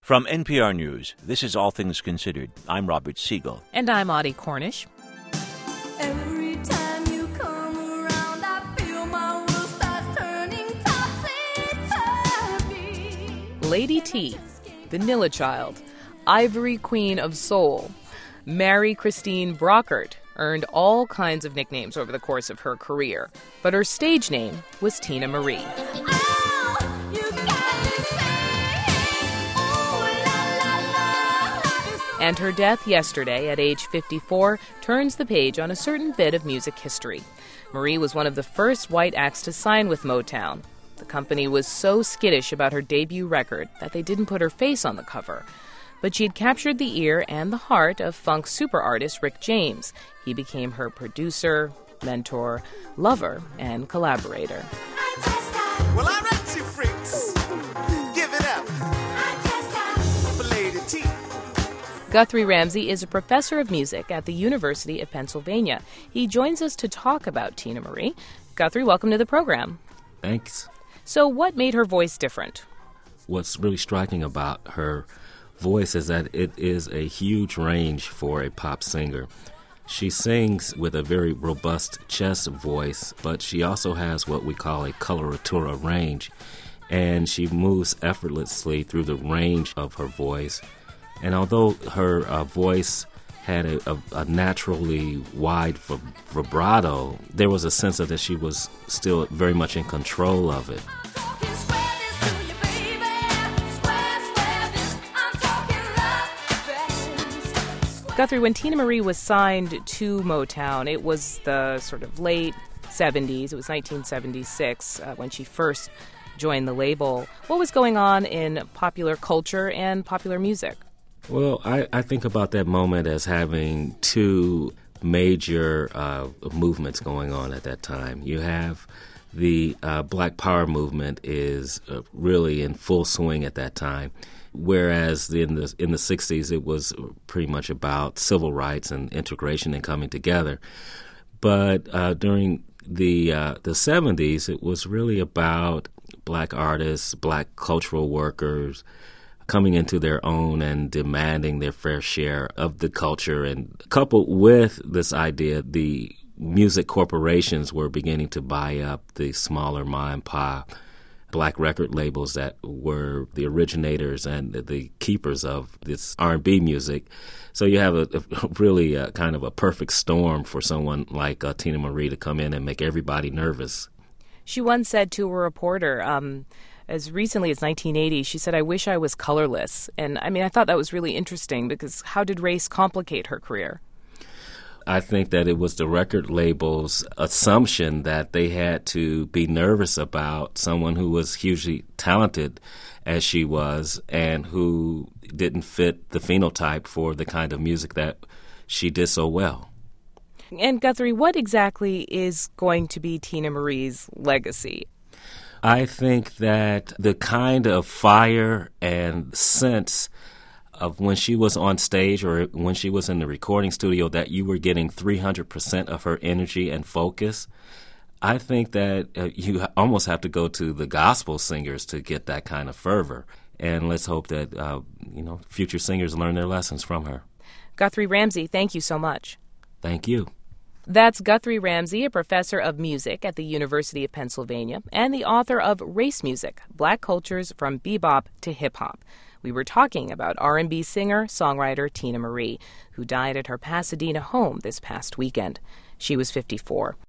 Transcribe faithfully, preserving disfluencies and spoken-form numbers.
From N P R News, this is All Things Considered. I'm Robert Siegel. And I'm Audie Cornish. Every time you come around, I feel my world starts turning topsy-turvy. Lady T, Vanilla Child, Ivory Queen of Soul, Mary Christine Brockert earned all kinds of nicknames over the course of her career, but her stage name was Teena Marie. Oh, you got me saying, ooh, la, la, la. And her death yesterday at age fifty-four turns the page on a certain bit of music history. Marie was one of the first white acts to sign with Motown. The company was so skittish about her debut record that they didn't put her face on the cover. But she had captured the ear and the heart of funk super artist Rick James. He became her producer, mentor, lover, and collaborator. I just got, Well, I read you freaks. Give it up I just got. for Lady T. Guthrie Ramsey is a professor of music at the University of Pennsylvania. He joins us to talk about Teena Marie. Guthrie, welcome to the program. Thanks. So what made her voice different? What's really striking about her voice is that it is a huge range for a pop singer. She sings with a very robust chest voice, but she also has what we call a coloratura range, and she moves effortlessly through the range of her voice. And although her uh, voice had a, a, a naturally wide v- vibrato, there was a sense of that she was still very much in control of it. Talking square this to you, baby. Square, square this. I'm talking love this. Guthrie, when Teena Marie was signed to Motown, it was the sort of late seventies. It was nineteen seventy-six uh, when she first joined the label. What was going on in popular culture and popular music? Well, I, I think about that moment as having two major uh, movements going on at that time. You have the uh, Black Power movement is uh, really in full swing at that time, whereas in the in the sixties it was pretty much about civil rights and integration and coming together. But uh, during the uh, the seventies, it was really about black artists, black cultural workers coming into their own and demanding their fair share of the culture. And coupled with this idea, the music corporations were beginning to buy up the smaller ma and pa black record labels that were the originators and the keepers of this R and B music. So you have a, a really a, kind of a perfect storm for someone like uh, Teena Marie to come in and make everybody nervous. She once said to a reporter, um, as recently as nineteen eighty, she said, "I wish I was colorless." And I mean, I thought that was really interesting because how did race complicate her career? I think that it was the record label's assumption that they had to be nervous about someone who was hugely talented as she was and who didn't fit the phenotype for the kind of music that she did so well. And Guthrie, what exactly is going to be Teena Marie's legacy? I think that the kind of fire and sense of when she was on stage or when she was in the recording studio that you were getting three hundred percent of her energy and focus, I think that uh, you almost have to go to the gospel singers to get that kind of fervor. And let's hope that, uh, you know, future singers learn their lessons from her. Guthrie Ramsey, thank you so much. Thank you. That's Guthrie Ramsey, a professor of music at the University of Pennsylvania and the author of Race Music, Black Cultures from Bebop to Hip Hop. We were talking about R and B singer, songwriter Teena Marie, who died at her Pasadena home this past weekend. She was fifty-four.